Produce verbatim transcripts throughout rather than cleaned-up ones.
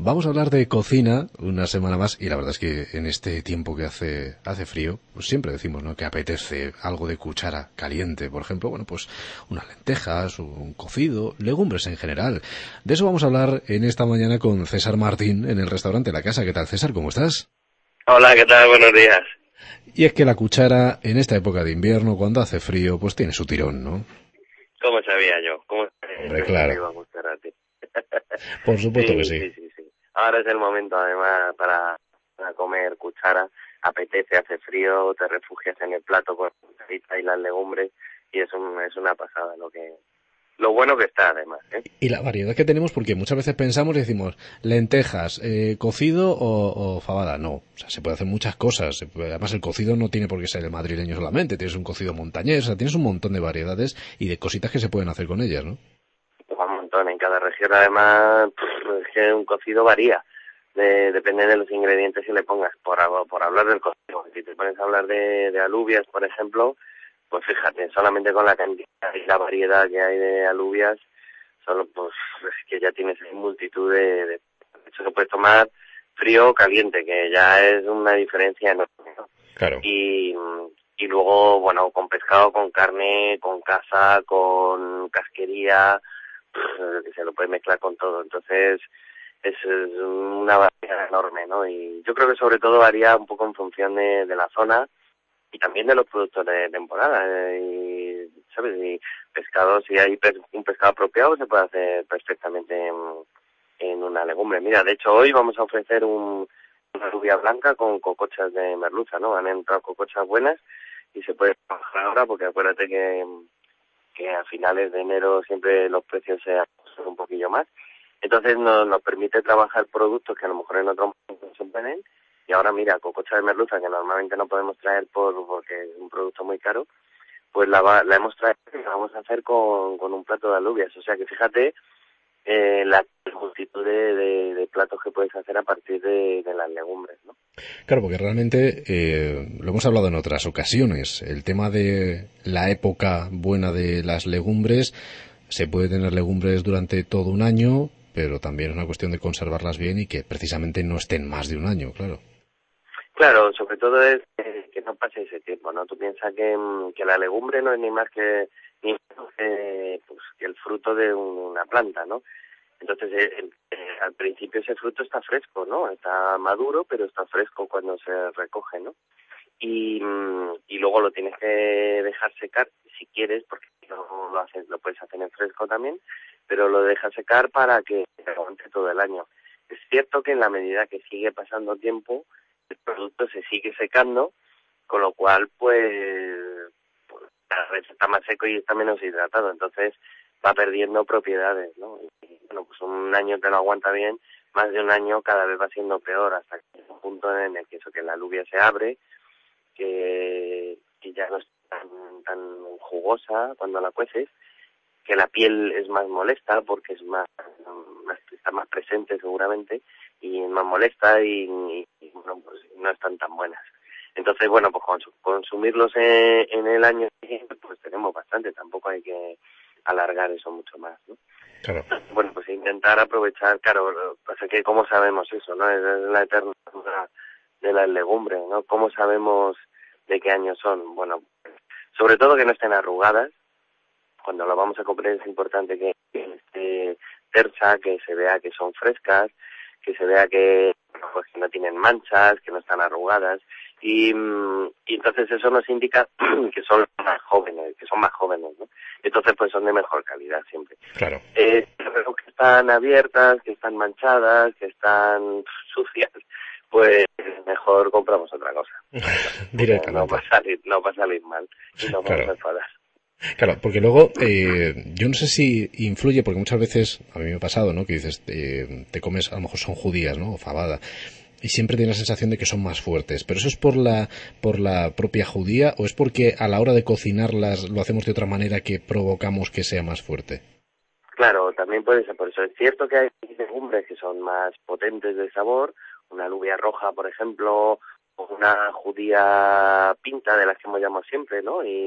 vamos a hablar de cocina una semana más y la verdad es que en este tiempo que hace hace frío, pues siempre decimos, ¿no?, que apetece algo de cuchara caliente, por ejemplo, bueno, pues unas lentejas, un cocido, legumbres en general. De eso vamos a hablar en esta mañana con César Martín en el restaurante La Casa. ¿Qué tal, César? ¿Cómo estás? Hola, ¿qué tal? Buenos días. Y es que la cuchara en esta época de invierno, cuando hace frío, pues tiene su tirón, ¿no? ¿Cómo sabía yo? ¿Cómo sabía Hombre, yo que te claro. iba a gustar a ti? Por supuesto que Sí, sí. sí, sí, sí. Ahora es el momento, además, para, para comer cuchara. Apetece, hace frío, te refugias en el plato con la cucharita y las legumbres y es, un, es una pasada lo que lo bueno que está, además, ¿eh? Y la variedad que tenemos, porque muchas veces pensamos y decimos lentejas, eh, cocido o, o fabada. No, o sea, se puede hacer muchas cosas. Además, el cocido no tiene por qué ser el madrileño solamente. Tienes un cocido montañés, o sea, tienes un montón de variedades y de cositas que se pueden hacer con ellas, ¿no? Un montón. En cada región, además, pff, es que un cocido varía. De, depende de los ingredientes que le pongas. Por, por hablar del cocido, si te pones a hablar de, de alubias, por ejemplo, pues fíjate, solamente con la cantidad y la variedad que hay de alubias, solo pues es que ya tienes multitud de, de, de hecho se puede tomar frío o caliente, que ya es una diferencia enorme, ¿no? Claro. Y, y luego, bueno, con pescado, con carne, con caza, con casquería, que se lo puede mezclar con todo. Entonces, es, es una variedad enorme, ¿no? Y yo creo que sobre todo varía un poco en función de, de la zona y también de los productos de temporada. Eh, y, ¿sabes? Y pescado, si hay pe- un pescado apropiado, se puede hacer perfectamente en, en una legumbre. Mira, de hecho, hoy vamos a ofrecer un, una rubia blanca con cocochas de merluza, ¿no? Han entrado cocochas buenas y se puede trabajar ahora porque acuérdate que que a finales de enero siempre los precios se ajustan un poquillo más. Entonces nos, nos permite trabajar productos que a lo mejor en otros momentos no se pueden. Y ahora mira, cococha de merluza, que normalmente no podemos traer por porque es un producto muy caro, pues la, va, la hemos traído y la vamos a hacer con, con un plato de alubias. O sea que fíjate eh, la multitud de, de, de platos que puedes hacer a partir de, de las legumbres, ¿no? Claro, porque realmente eh, lo hemos hablado en otras ocasiones. El tema de la época buena de las legumbres, se puede tener legumbres durante todo un año, pero también es una cuestión de conservarlas bien y que precisamente no estén más de un año, claro. Claro, sobre todo es que, que no pase ese tiempo, ¿no? Tú piensas que, que la legumbre no es ni más que ni menos que, pues, que el fruto de una planta, ¿no? Entonces, eh, eh, al principio ese fruto está fresco, ¿no? Está maduro, pero está fresco cuando se recoge, ¿no? Y, y luego lo tienes que dejar secar si quieres, porque no lo haces, lo puedes hacer en fresco también, pero lo dejas secar para que te aguante todo el año. Es cierto que en la medida que sigue pasando tiempo, el producto se sigue secando, con lo cual, pues, pues cada vez está más seco y está menos hidratado, entonces va perdiendo propiedades, ¿no? Y, bueno, pues un año te lo aguanta bien, más de un año cada vez va siendo peor, hasta que llega un punto en el que eso, que la alubia se abre, que, que ya no es tan, tan jugosa cuando la cueces, que la piel es más molesta porque es más, más está más presente seguramente y es más molesta y, y, y bueno, pues no están tan buenas. Entonces, bueno, pues cons- consumirlos en, en el año siguiente, pues tenemos bastante, tampoco hay que alargar eso mucho más, ¿no? Claro. Bueno, pues intentar aprovechar, claro, lo que pasa es que cómo sabemos eso, ¿no? Es la eterna duda de las legumbres, ¿no? ¿Cómo sabemos de qué año son? Bueno, sobre todo que no estén arrugadas. Cuando lo vamos a comprar es importante que, que esté tersa, que se vea que son frescas, que se vea que, bueno, pues que no tienen manchas, que no están arrugadas. Y, y entonces eso nos indica que son más jóvenes, que son más jóvenes, ¿no? Entonces pues son de mejor calidad siempre. Claro. Eh, pero que están abiertas, que están manchadas, que están sucias, pues mejor compramos otra cosa. No va Directamente. a salir, no va a salir mal y nos vamos Claro. a enfadar. Claro, porque luego, eh, yo no sé si influye, porque muchas veces, a mí me ha pasado, ¿no?, que dices, eh, te comes, a lo mejor son judías, ¿no?, o fabada, y siempre tienes la sensación de que son más fuertes, pero ¿eso es por la, por la propia judía o es porque a la hora de cocinarlas lo hacemos de otra manera que provocamos que sea más fuerte? Claro, también puede ser por eso. Es cierto que hay legumbres que son más potentes de sabor, una alubia roja, por ejemplo, o una judía pinta, de las que hemos llamado siempre, ¿no? Y,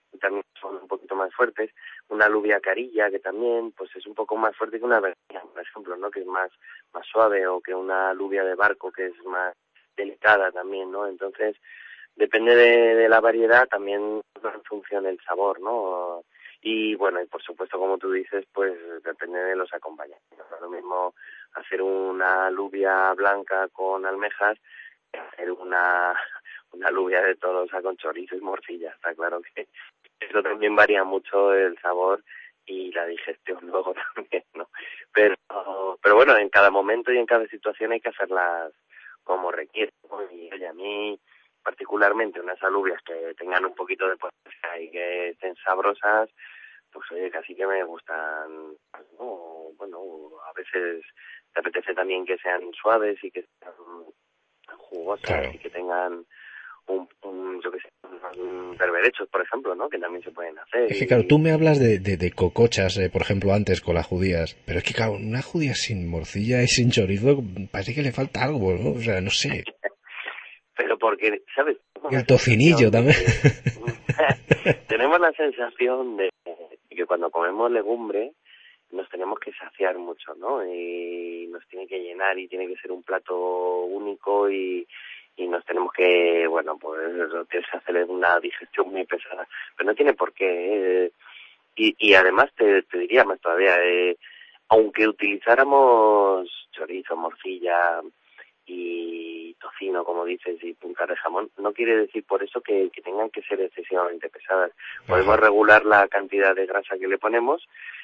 y también son un poquito más fuertes. Una alubia carilla, que también pues es un poco más fuerte que una berenjena, por ejemplo, ¿no? Que es más, más suave, o que una alubia de barco, que es más delicada también, ¿no? Entonces, depende de, de la variedad, también en función del sabor, ¿no? Y bueno, y por supuesto, como tú dices, pues depende de los acompañantes. No es lo mismo hacer una alubia blanca con almejas que hacer una, una alubia de Tolosa con chorizo y morcilla. Está claro que eso también varía mucho el sabor y la digestión luego también, ¿no? Pero, pero bueno, en cada momento y en cada situación hay que hacerlas como requiere, ¿no? Y oye, a mí particularmente unas alubias que tengan un poquito de potencia y que estén sabrosas, pues oye, casi que me gustan, ¿no? Bueno, a veces te apetece también que sean suaves y que sean jugosas, claro, y que tengan un, un yo qué sé, un berberechos, por ejemplo, ¿no? Que también se pueden hacer. Es que y... claro, tú me hablas de, de, de cocochas, eh, por ejemplo, antes con las judías, pero es que claro, una judía sin morcilla y sin chorizo parece que le falta algo, ¿no? O sea, no sé. Pero porque, ¿sabes? Y el tocinillo también. Que... tenemos la sensación de que cuando comemos legumbre nos tenemos que saciar mucho, ¿no? Y nos tiene que llenar y tiene que ser un plato único y, y nos tenemos que, bueno, pues que se hace una digestión muy pesada. Pero no tiene por qué. Eh, y, y además te, te diría más todavía, eh, aunque utilizáramos chorizo, morcilla y tocino, como dices, y punta de jamón, no quiere decir por eso que, que tengan que ser excesivamente pesadas. Podemos Ajá. regular la cantidad de grasa que le ponemos.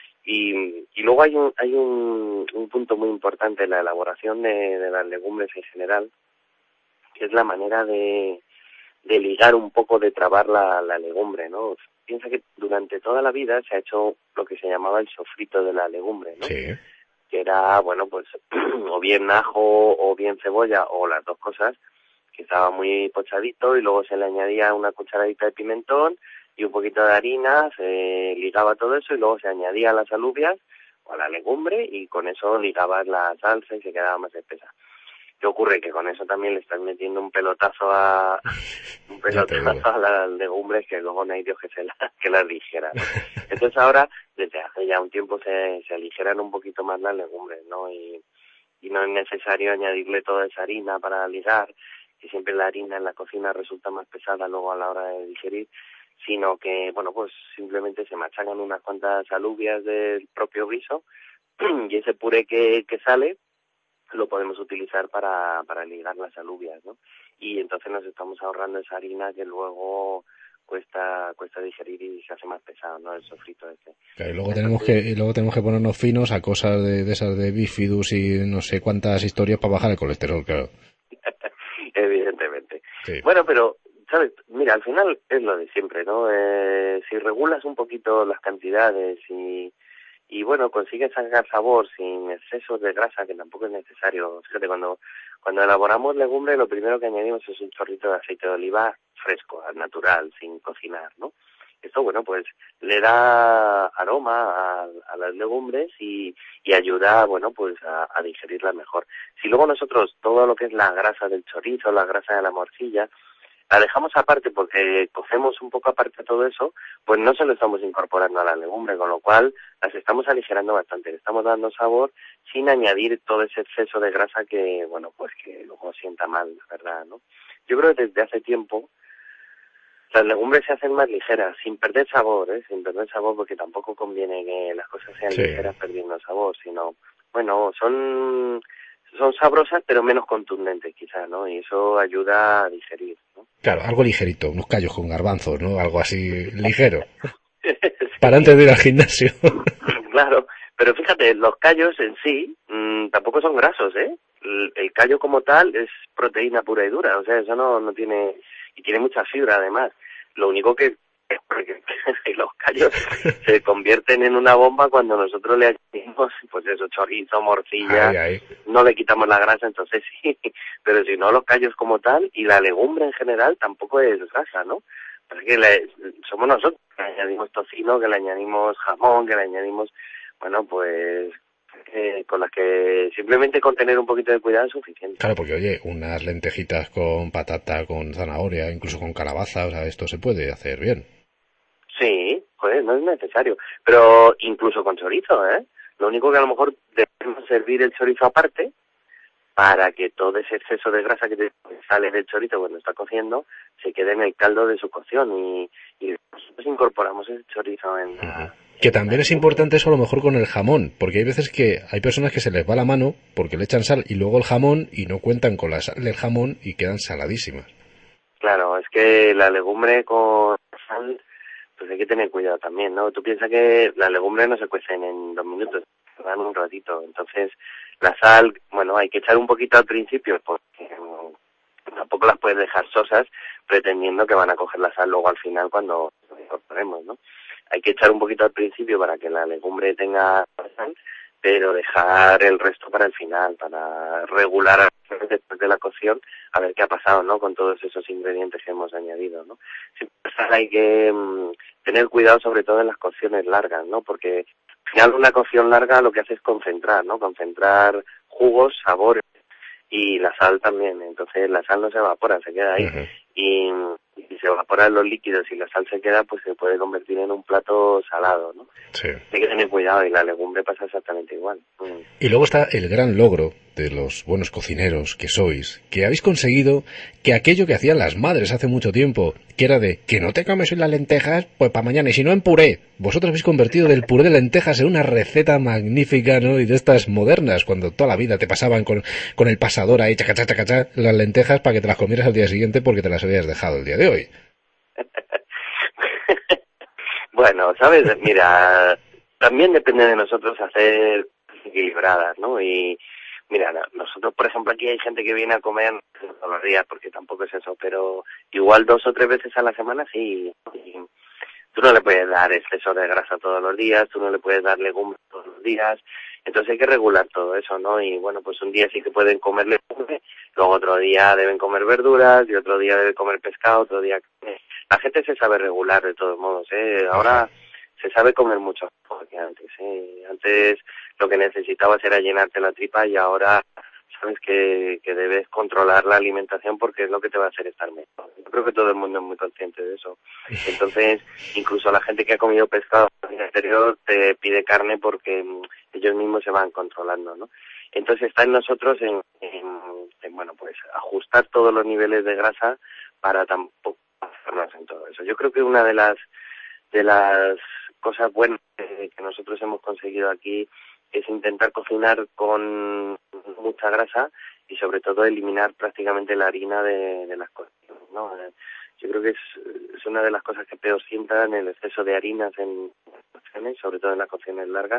Y, y luego hay un hay un, un punto muy importante en la elaboración de, de las legumbres en general, que es la manera de, de ligar un poco, de trabar la, la legumbre, ¿no? Piensa que durante toda la vida se ha hecho lo que se llamaba el sofrito de la legumbre, ¿no? Sí. Que era, bueno, pues o bien ajo o bien cebolla o las dos cosas, que estaba muy pochadito y luego se le añadía una cucharadita de pimentón y un poquito de harina, se ligaba todo eso y luego se añadía a las alubias o a la legumbre y con eso ligabas la salsa y se quedaba más espesa. ¿Qué ocurre? Que con eso también le estás metiendo un pelotazo a un pelotazo a las legumbres que luego no hay Dios que se las, que las dijera, ¿no? Entonces ahora, desde hace ya un tiempo se, se aligeran un poquito más las legumbres, ¿no? Y, y no es necesario añadirle toda esa harina para ligar, que siempre la harina en la cocina resulta más pesada luego a la hora de digerir, sino que, bueno, pues simplemente se machacan unas cuantas alubias del propio guiso y ese puré que, que sale lo podemos utilizar para, para ligar las alubias, ¿no? Y entonces nos estamos ahorrando esa harina que luego cuesta cuesta digerir y se hace más pesado, ¿no? El sofrito ese. Claro, y luego entonces, tenemos que y luego tenemos que ponernos finos a cosas de, de esas de bifidus y no sé cuántas historias para bajar el colesterol, claro. Evidentemente. Sí. Bueno, pero ¿sabes? Mira, al final es lo de siempre, ¿no? Eh, si regulas un poquito las cantidades y y bueno, consigues sacar sabor sin excesos de grasa, que tampoco es necesario. Fíjate, cuando cuando elaboramos legumbre, lo primero que añadimos es un chorrito de aceite de oliva fresco, al natural, sin cocinar, ¿no? Esto, bueno, pues le da aroma a, a las legumbres y, y ayuda, bueno, pues a, a digerirla mejor. Si luego nosotros todo lo que es la grasa del chorizo, la grasa de la morcilla, la dejamos aparte porque cocemos un poco aparte todo eso, pues no se lo estamos incorporando a la legumbre, con lo cual las estamos aligerando bastante, le estamos dando sabor sin añadir todo ese exceso de grasa que, bueno, pues que luego sienta mal, la verdad, ¿no? Yo creo que desde hace tiempo las legumbres se hacen más ligeras, sin perder sabor, ¿eh? Sin perder sabor, porque tampoco conviene que las cosas sean sí. ligeras perdiendo sabor, sino, bueno, son... son sabrosas pero menos contundentes quizás, ¿no? Y eso ayuda a digerir, ¿no? Claro, algo ligerito, unos callos con garbanzos, ¿no? Algo así ligero. sí. Para antes de ir al gimnasio. Claro, pero fíjate, los callos en sí mmm, tampoco son grasos, ¿eh? El, el callo como tal es proteína pura y dura, o sea, eso no, no tiene... y tiene mucha fibra además. Lo único que los callos se convierten en una bomba cuando nosotros le añadimos, pues eso, chorizo, morcilla, ay, ay. No le quitamos la grasa, entonces sí, pero si no, los callos como tal y la legumbre en general tampoco es grasa, ¿no? Porque le, somos nosotros que le añadimos tocino, que le añadimos jamón, que le añadimos, bueno, pues eh, con las que simplemente con tener un poquito de cuidado es suficiente. Claro, porque oye, unas lentejitas con patata, con zanahoria, incluso con calabaza, o sea, esto se puede hacer bien. Sí, joder, no es necesario. Pero incluso con chorizo, ¿eh? Lo único que a lo mejor debemos servir el chorizo aparte para que todo ese exceso de grasa que te sale del chorizo cuando está cociendo se quede en el caldo de su cocción y, y nosotros incorporamos el chorizo en... Uh-huh. Que también es importante eso a lo mejor con el jamón, porque hay veces que hay personas que se les va la mano porque le echan sal y luego el jamón y no cuentan con la sal del jamón y quedan saladísimas. Claro, es que la legumbre con sal, pues hay que tener cuidado también, ¿no? Tú piensas que las legumbres no se cuecen en dos minutos, se dan un ratito, entonces la sal, bueno, hay que echar un poquito al principio porque um, tampoco las puedes dejar sosas pretendiendo que van a coger la sal luego al final cuando lo incorporemos, ¿no? Hay que echar un poquito al principio para que la legumbre tenga sal, pero dejar el resto para el final, para regular después de la cocción, a ver qué ha pasado, ¿no? Con todos esos ingredientes que hemos añadido, ¿no? Siempre hay que um, tener cuidado sobre todo en las cocciones largas, ¿no? Porque al final una cocción larga lo que hace es concentrar, ¿no? Concentrar jugos, sabores y la sal también. Entonces la sal no se evapora, se queda ahí. Uh-huh. Y, y si se evaporan los líquidos y la sal se queda, pues se puede convertir en un plato salado, ¿no? Sí. Hay que tener cuidado y la legumbre pasa exactamente igual. Mm. Y luego está el gran logro de los buenos cocineros que sois, que habéis conseguido que aquello que hacían las madres hace mucho tiempo, que era de que no te comes hoy las lentejas, pues para mañana, y si no en puré, vosotros habéis convertido del puré de lentejas en una receta magnífica, ¿no? Y de estas modernas, cuando toda la vida te pasaban con, con el pasador ahí, chacachá, chacachá, las lentejas para que te las comieras al día siguiente porque te las habías dejado el día de hoy. Bueno, ¿sabes? Mira, también depende de nosotros hacer equilibradas, ¿no? Y mira, nosotros, por ejemplo, aquí hay gente que viene a comer todos los días, porque tampoco es eso, pero igual dos o tres veces a la semana sí. Y tú no le puedes dar exceso de grasa todos los días, tú no le puedes dar legumbres todos los días, entonces hay que regular todo eso, ¿no? Y bueno, pues un día sí que pueden comer legumbres, luego otro día deben comer verduras, y otro día deben comer pescado, otro día... La gente se sabe regular de todos modos, ¿eh? Ahora se sabe comer mucho mejor que antes, ¿eh? Antes lo que necesitabas era llenarte la tripa y ahora sabes que, que debes controlar la alimentación porque es lo que te va a hacer estar mejor. Yo creo que todo el mundo es muy consciente de eso. Entonces, incluso la gente que ha comido pescado en el exterior te pide carne porque ellos mismos se van controlando, ¿no? Entonces está en nosotros en, en, en bueno, pues ajustar todos los niveles de grasa para tampoco hacernos en todo eso. Yo creo que una de las de las cosas buenas que, que nosotros hemos conseguido aquí es intentar cocinar con mucha grasa y sobre todo eliminar prácticamente la harina de, de las cocciones, ¿no? Yo creo que es, es una de las cosas que peor sientan el exceso de harinas en las cocciones, sobre todo en las cocciones largas,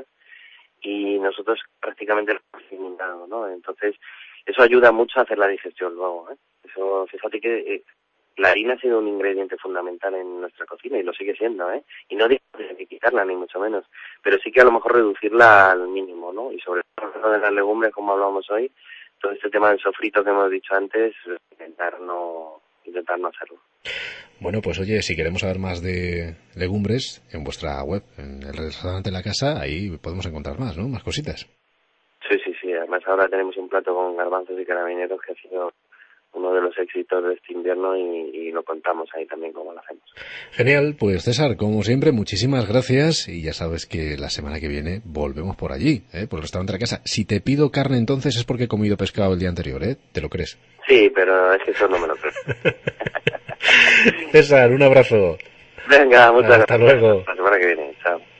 y nosotros prácticamente lo hemos eliminado, ¿no? Entonces, eso ayuda mucho a hacer la digestión luego, ¿eh? Eso, fíjate que eh, la harina ha sido un ingrediente fundamental en nuestra cocina y lo sigue siendo, ¿eh? Y no digo que hay que quitarla, ni mucho menos, pero sí que a lo mejor reducirla al mínimo, ¿no? Y sobre todo de las legumbres, como hablamos hoy, todo este tema del sofrito que hemos dicho antes, intentar no, intentar no hacerlo. Bueno, pues oye, si queremos saber más de legumbres, en vuestra web, en el restaurante de la casa, ahí podemos encontrar más, ¿no? Más cositas. Sí, sí, sí. Además ahora tenemos un plato con garbanzos y carabineros que ha sido uno de los éxitos de este invierno y, y lo contamos ahí también cómo lo hacemos. Genial, pues César, como siempre, muchísimas gracias y ya sabes que la semana que viene volvemos por allí, ¿eh? Por el restaurante de la casa. Si te pido carne entonces es porque he comido pescado el día anterior, ¿eh? ¿Te lo crees? Sí, pero es que eso no me lo creo. César, un abrazo. Venga, muchas Hasta gracias. luego. La semana que viene, chao.